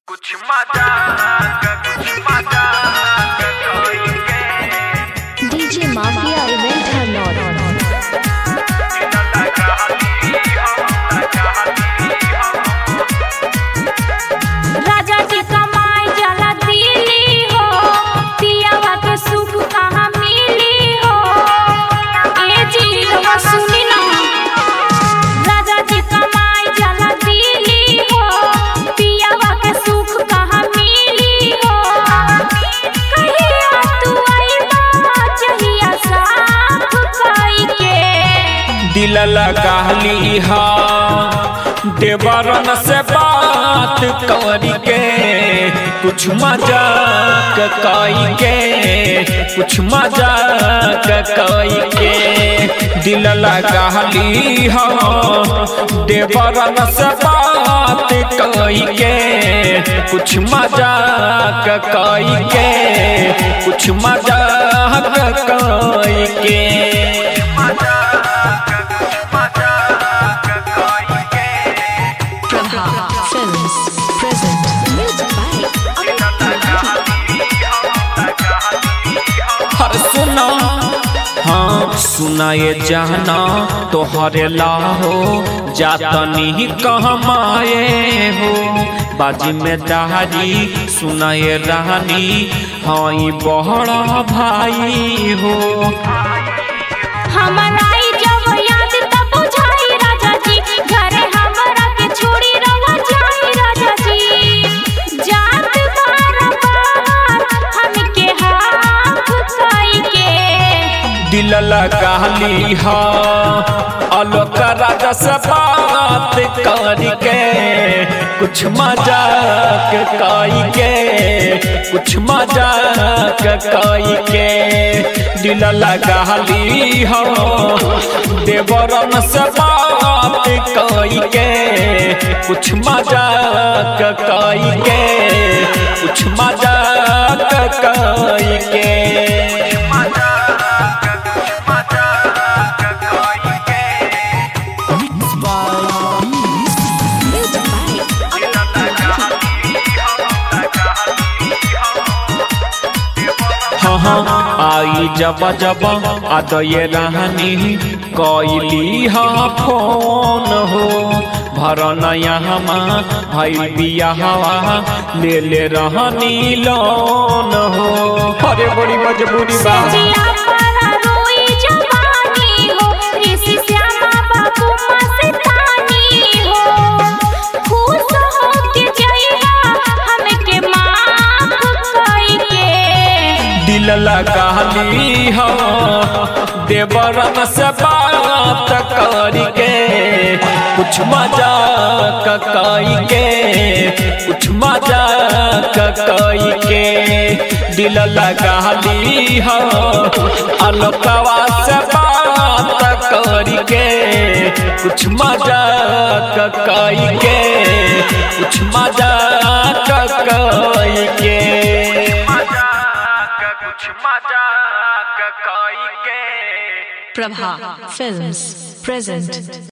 कुछ मजाक करेंगे। DJ mafia event Harnaur. Raja ji कमाई जला दिली हो, पियावा के सुख कहाँ मिली हो। ए जी रवा सुनी ना, राजा जी कमाई जला दिली हो, पियावा के सुख कहाँ मिली हो। कहिया तू आईबा जहिया साफ कई के, दिल लगाली हा देवरन से बात करके, कुछ मजाक करके, कुछ मजाक करके। दिल लगाली हा देवरन से बात करके, कुछ मजाक करके, कुछ मजाक करके। Films present. Music by हर सुना हाँ सुना ये जाना तोहरे लाहो जातनी कहमाए हो। बाजी में दारी सुना ये रानी हाँ ये बड़ा भाई हो। हमरा ई जब याद तब बुझाई राजा जी, घरे हमरा के छोड़ी रवा जाई राजा जी। जात बार बार हमके हाथ कई के, दिल लगाली हा आलोक राजा से बात करके, कुछ मजाक करके, कुछ मजाक करके। दिल लगाली हा देवरन से बात करके, कुछ मजाक करके, कुछ मजाक करके। हाँ आई जब जब आदये रहनी कैली हा फोन हो। भरन यहाँ भाई बिया हवा ले ले रहनी लोन हो। अरे बड़ी मजबूरी बा जिया पर रोई जवानी हो, ऋषि श्यामा बाबू मस्तानी हो। खुश हो के जइया हमके माफ कई के, दिल लगाली हा देवरन से बात करके, कुछ मजाक करके, कुछ मजाक करके। दिल लगाली हा आलोकवा से बात करके, कुछ मजाक करके, कुछ मजाक करके। कुछ मजाक करेंगे। Prabha Films present.